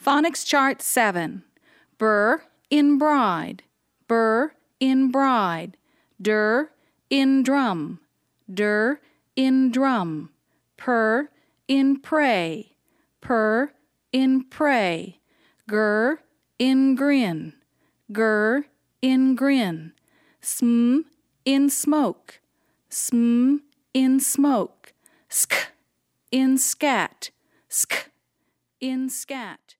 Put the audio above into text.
Phonics Chart 7. Burr in bride, burr in bride, dur in drum, dur in drum, purr in pray, purr in pray, gur in grin, gur in grin, sm in smoke, sm in smoke, sk in scat, sk in scat.